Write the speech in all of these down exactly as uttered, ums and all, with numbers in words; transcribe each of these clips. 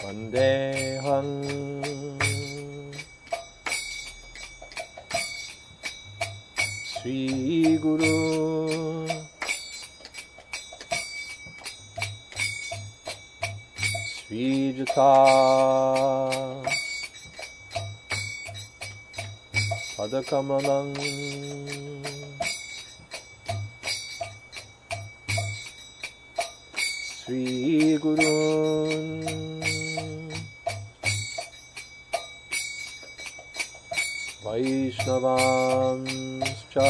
Vandeham Sri Guru Sri Jata Padakamalam Sri Gurun Vaishnavamscha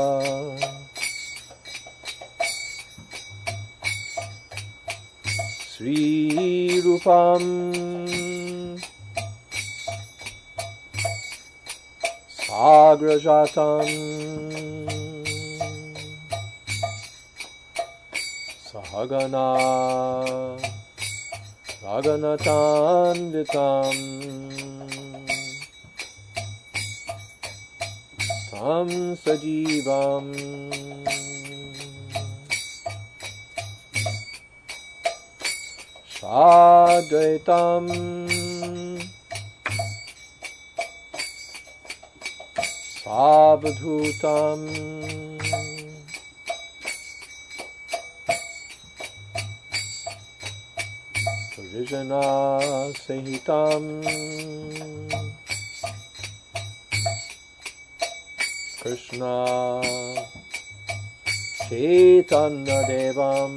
Sri Rupam Sagrajatam Sahagana Raganatanditam Tam Sajivam Sadvaitam Savadhutam Parijana Sahitam Krishna Chaitanya Devam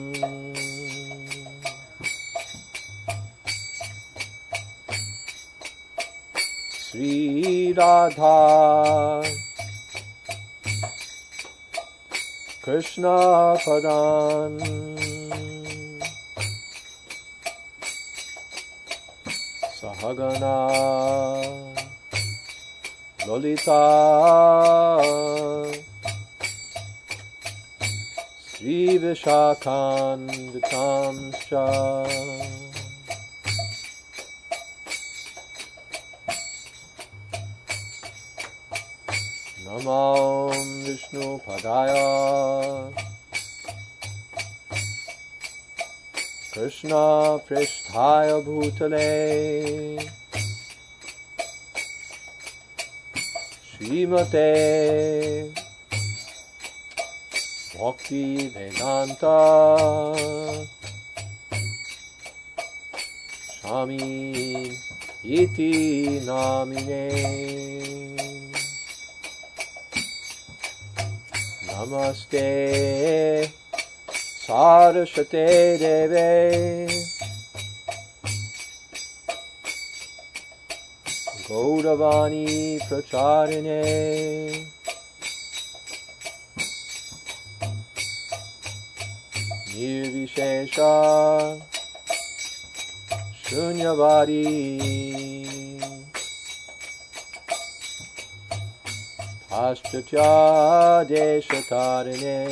Sri Radha Krishna Padan Sahagana Lolita Sri Vishakhan Vitamscha Namo Vishnu Padaya Krishna Pristhaya Bhutale Srimate Bhakti Vedanta Swami Iti Namine Namaste Saraswate Deve Gauravani Pracharine Nirvishesha Shunyavadi Paschatya Deshatarine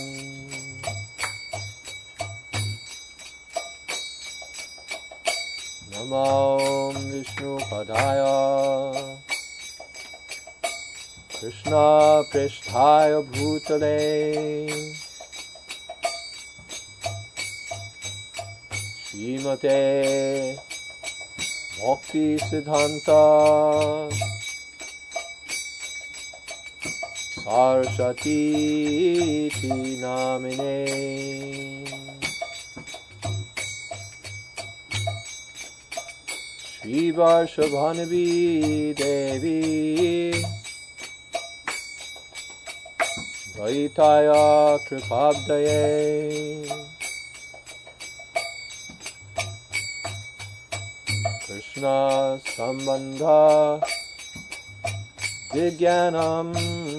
Namo Vishnu Padaya Krishna Pristhaya Bhutale Srimate Bhakti Siddhanta Saraswati Iti Namine Shri Varshabhanavi Devi Vaitaya Kripabdaye Krishna Sambandha Vijnanam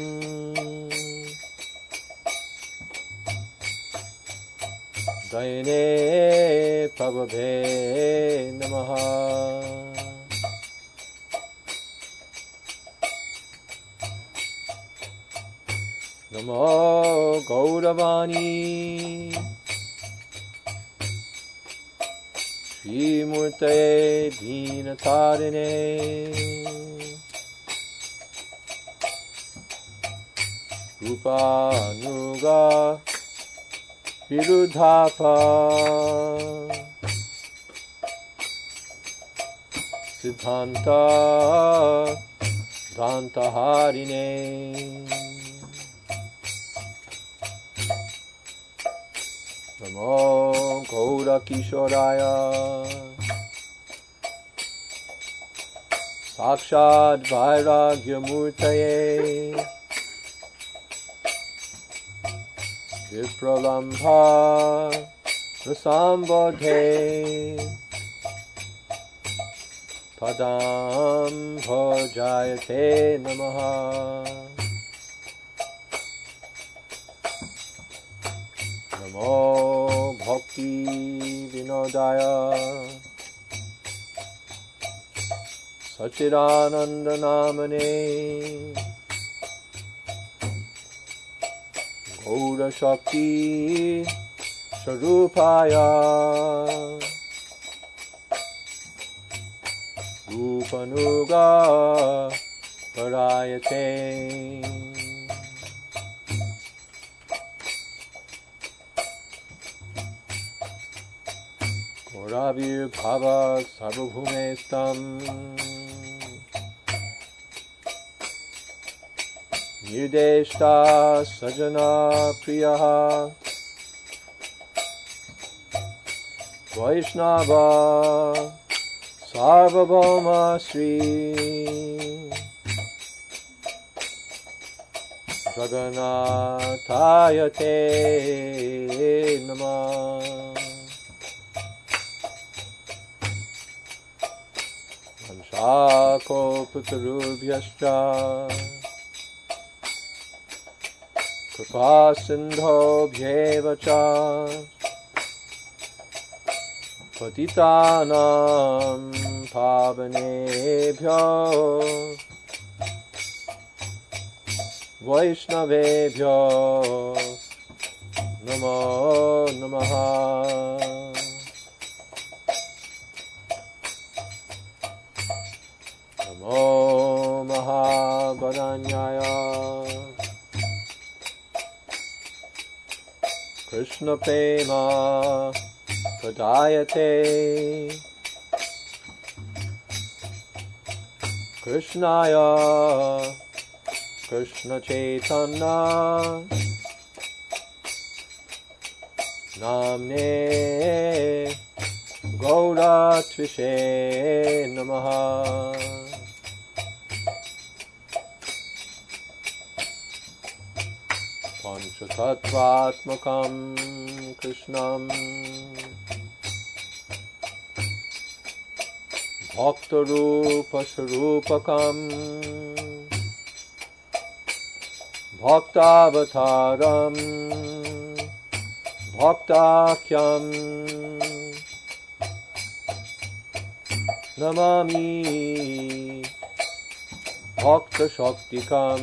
Dayane Prabhabhe Namaha Namo Gauravani Shri Murte Dinatarine Rupanuga Virudhapa Siddhanta Dhantaharine Namo Gaura Kishoraya Sakshad Vairagya Murtaye Vipralambha Rasambodhe Padam Bhajayate Namaha Namo Bhakti Vinodaya Sachidananda Namane Gaura Shakti Swarupaya Rupanuga Parayate Gaurabhir Bhava Sarvabhumestam Nirdeshta Sajana Priyaha Vaishnava Sarvabhauma Sri Jagannatayate Namah Vanshakalpatarubhyascha Kripa Sindhobhyeva cha Patitanam Pavanebhyo Vaishnavebhyo Namo Namaha Namo Mahabharanyaya Krishna Prema Pradayate Krishnaya Krishna Chaitanya Namne Gaura Tvishe Namaha Panchatattvatmakam Krishnam Bhaktarupa Sarupakam Bhaktavataram Bhaktakyam Namami Bhakta Shaktikam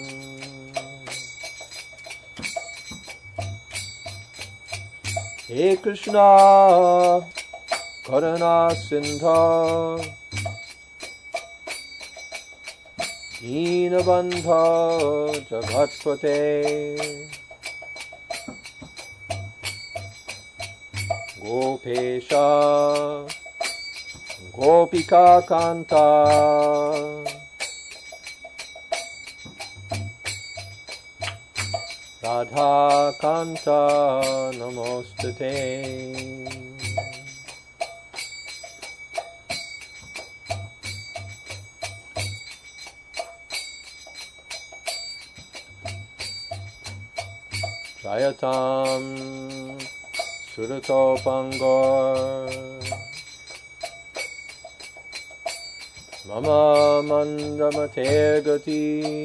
He Krishna Karuna Sindha Deenabandha Jagatpate Gopesha Gopika Kanta Radha Kanta Namostate Jayatam Suratopangor Mama Mandamater Gati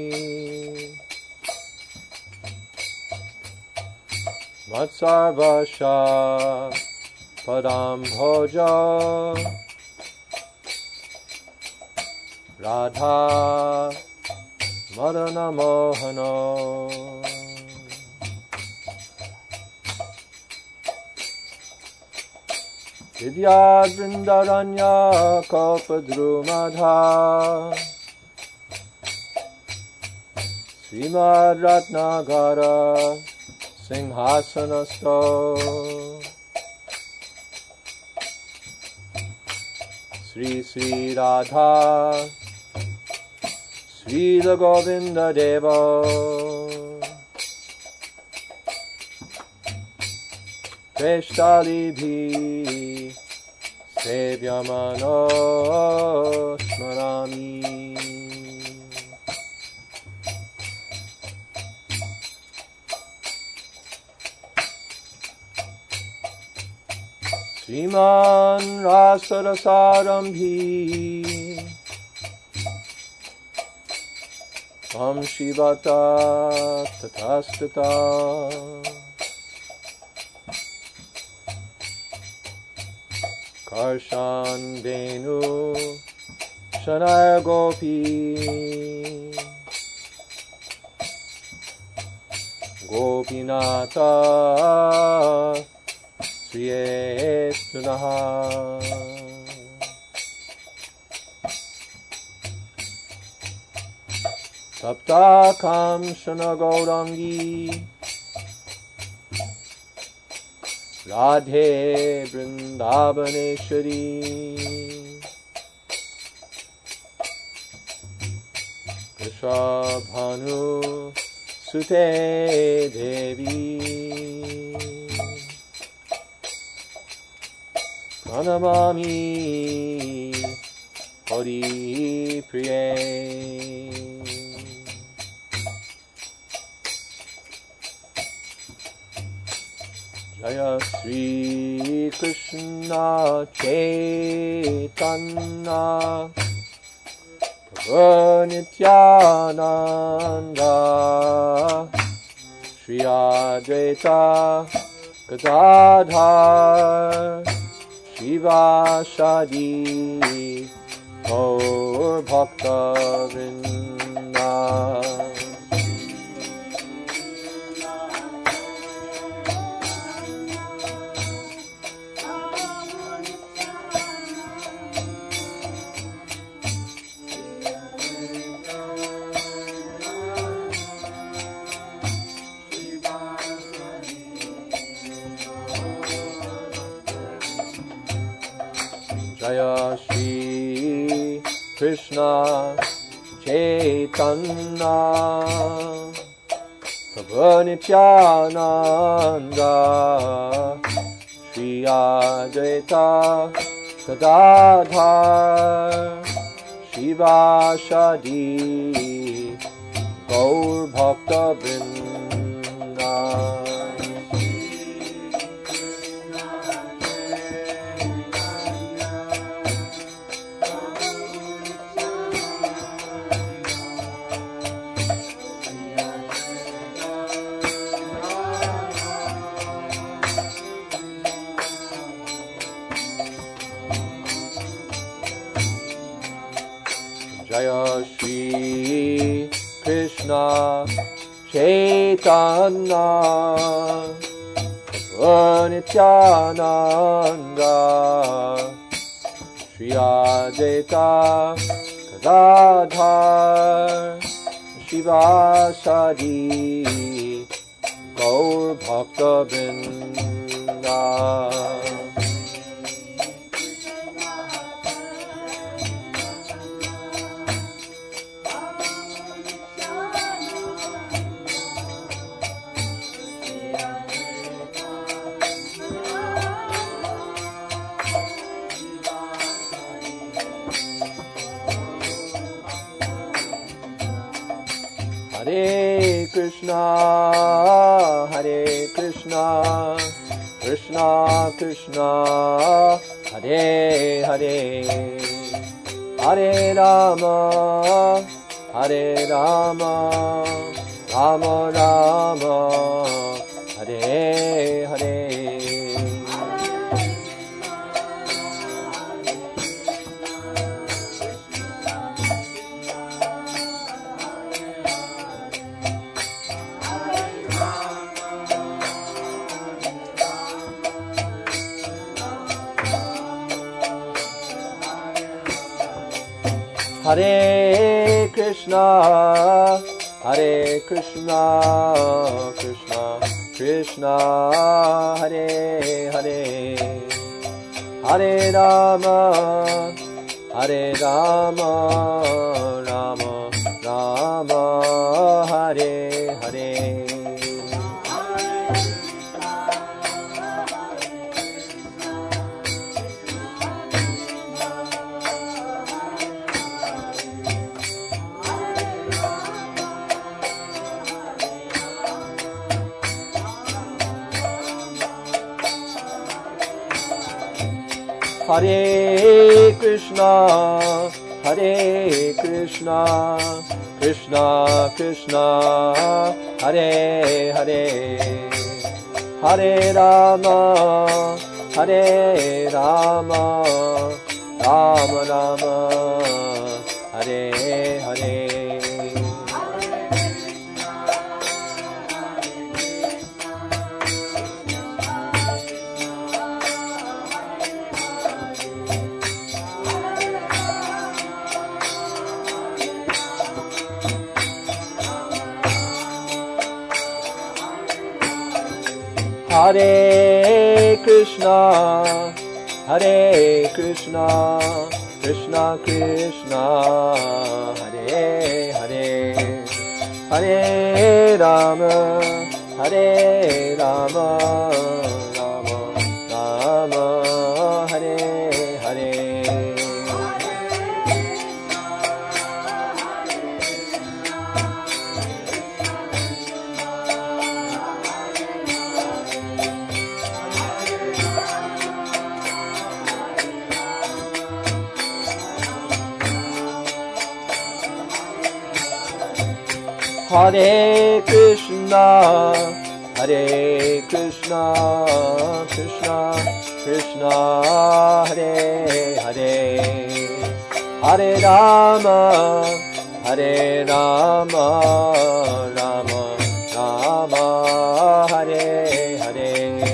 Matsarvasha Padam Bhoja Radha Madana Mohana Vidyad Vrindaranya Kalpadrumadha Srimad Ratnagara Singhasanasto Sri Sri Radha Srila Govinda Deva Krishnalibhi Sevyamano Smarami. Sriman Rasarasarambhi Tam Shivata Tatastata Karshan Venu Shanaya Gopi Gopinata Sriyestunaha Saptakam Shanagaurangi Radhe Vrindavaneshwari Krishabhanu Sute Devi Pranamami Hari Priye. Jaya Sri Krishna Chaitanya Prabhu Nityananda Shri Advaita Gadadhar Shivashadi Gaur Bhakta Vrinda. Jaya Shri Krishna Chaitanya Prabhu Nityananda Shri Advaita Gadadhar Shivashadi Gaur Bhakta Vrinda. Jaya Shri Krishna Chaitanya Prabhu Nityananda Shri Advaita Gadadhar Shivashadi Gaur Bhakta Vrinda. Hare Krishna, Hare Krishna, Krishna Krishna, Hare Hare, Hare Rama, Hare Rama, Rama Rama, Hare Hare. Hare Krishna, Hare Krishna, Krishna Krishna, Hare Hare, Hare Rama, Hare Rama, Rama Rama, Hare Hare. Hare Krishna, Hare Krishna, Krishna Krishna, Hare Hare, Hare Rama, Hare Rama, Rama Rama, Hare Hare. Hare Krishna, Hare Krishna, Krishna Krishna, Hare Hare, Hare Rama, Hare Rama, Rama Rama, Hare Hare. Hare Krishna, Hare Krishna, Krishna Krishna, Hare Hare, Hare Rama, Hare Rama, Rama Rama, Hare Hare.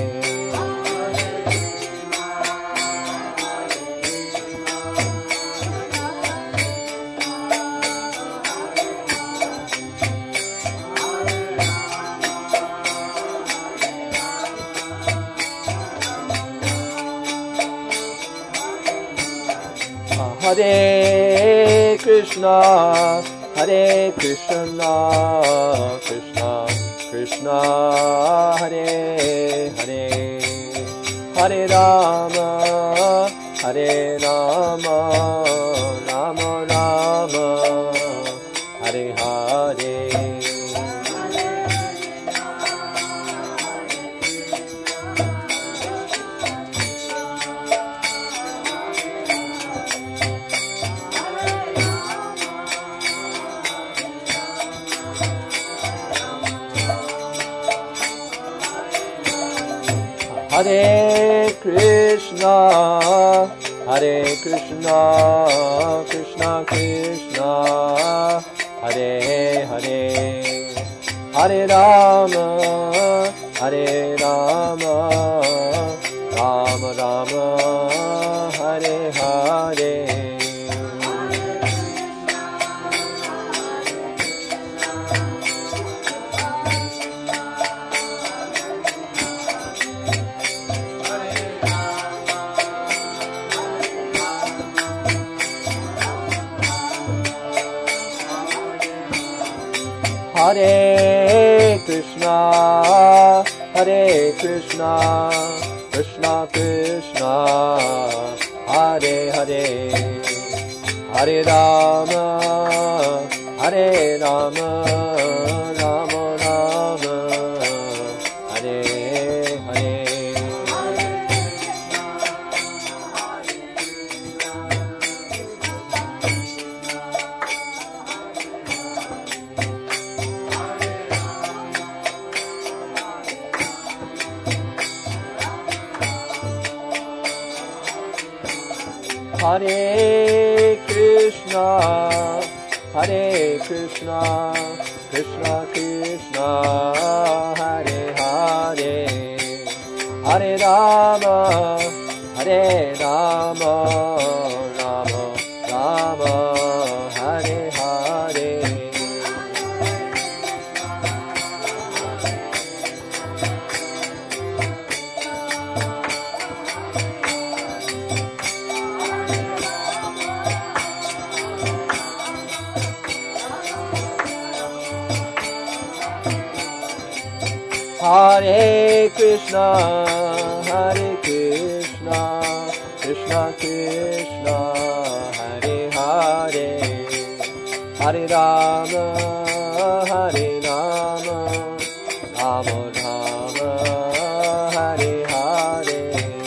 Hare Krishna, Hare Krishna, Krishna Krishna, Hare Hare, Hare Rama, Hare Rama, Rama Rama, Hare Hare. Hare Krishna, Hare Krishna, Krishna Krishna, Hare Hare, Hare Rama, Hare Rama, Rama Rama, Hare Hare. Hare Krishna, Hare Krishna, Krishna Krishna, Hare Hare, Hare Rama, Hare Rama, Rama Rama, Hare Hare. Hare Krishna, Hare Krishna, Krishna Krishna, Hare Hare, Hare Rama, Hare Rama, Rama Rama, Hare Hare. Hare Krishna, Hare Krishna, Krishna Krishna, Hare Hare, Hare Rama, Hare Rama, Rama Rama, Hare Hare.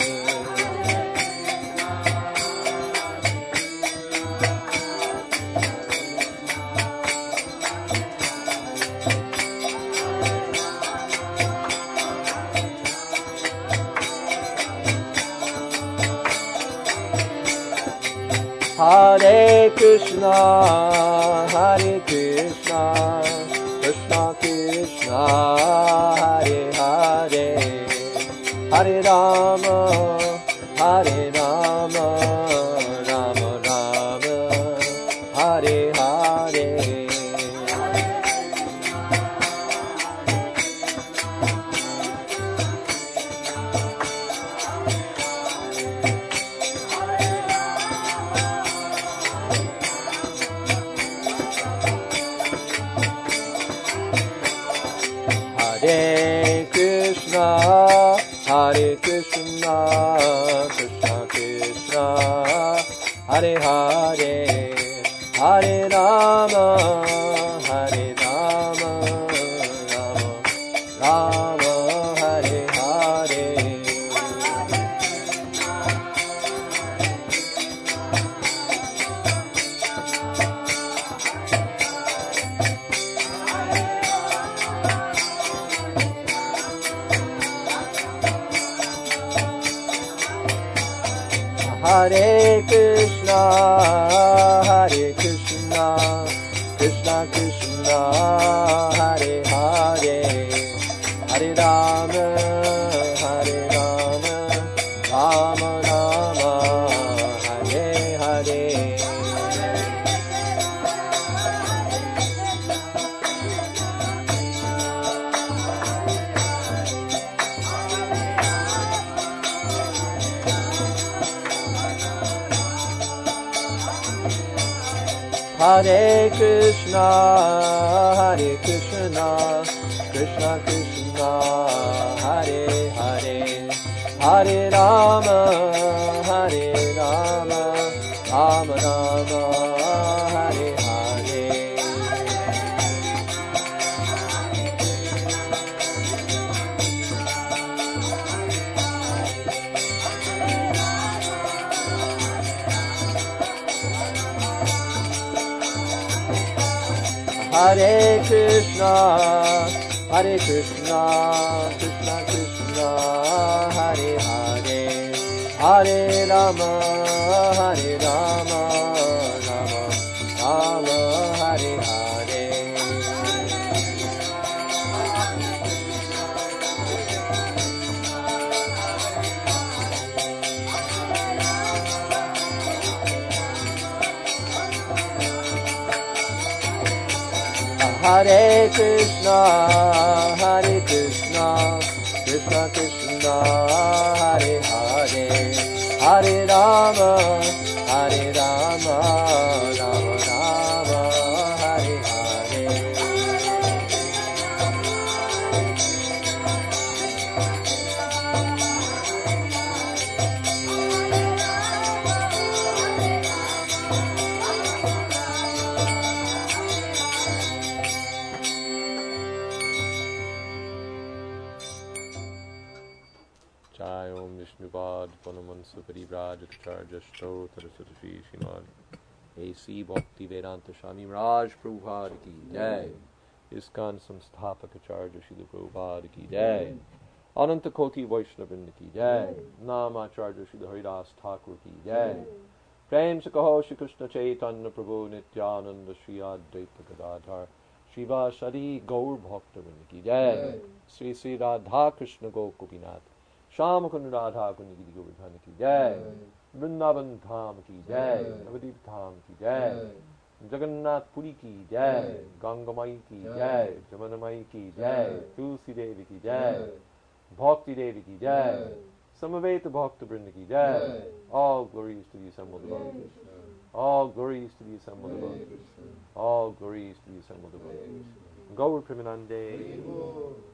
Hare Krishna, Hare Krishna, Krishna Krishna, Hare Hare, Hare Rama, Hare Rama, Rama Rama, Hare Hare. Hare Krishna, Hare Krishna, Krishna Krishna, Hare Hare, Hare Rama, Hare Rama, Rama Rama, Hare Hare. Hare Krishna, Hare Krishna, Krishna Krishna, Hare Hare, Hare Rama, Hare Rama, Rama Rama, Hare Hare. Hare Krishna, Hare Krishna, Krishna Krishna, Hare Hare, Hare Rama, Hare Rama, Rama Rama, Hare Hare. Hare Krishna, Hare Krishna, Krishna Krishna, Hare Hare, Hare Rama, Hare Rama, Rama Rama, Hare Hare. Hare Krishna, Hare Krishna, Krishna Krishna, Hare Hare, Hare Rama, Hare Rama, Rama Rama, Hare Hare. Jai Om Vishnupad Panamansa Parivrajacharya Stotra Satashi Srimad A C Bhakti Vedanta Swami Raj Prabhupada Ki Jai, ISKCON Samsthapakacharya Srila Prabhupada Ki Jai, Ananta Koti Vaishnavrinda Ki Jai, Namacharya Srila Haridas Thakur Ki Jai, Prem Se Kaho Shri Krishna Chaitanya Prabhu Nityananda Shri Advaita Gadadhar Shivasari Gaur Bhaktavrinda Ki Jai, Sri Sri Radha Krishna Gokupinath Sham Kund Radha Kundi Giri Govardhana Ki Jai, Vrindavan Dham Ki Jai, Navadip Dham Ki Jai, Jagannath Puri Ki Jai, Gangamai Ki Jai, Jamunamai Ki Jai, Tulsi Devi Ki Jai, Bhakti Devi Ki Jai, Samaveta Bhakta Vrinda Ki Jai. All glories to the assembled above. All glories to the assembled above. All glories to the assembled above. Gaur Premanande.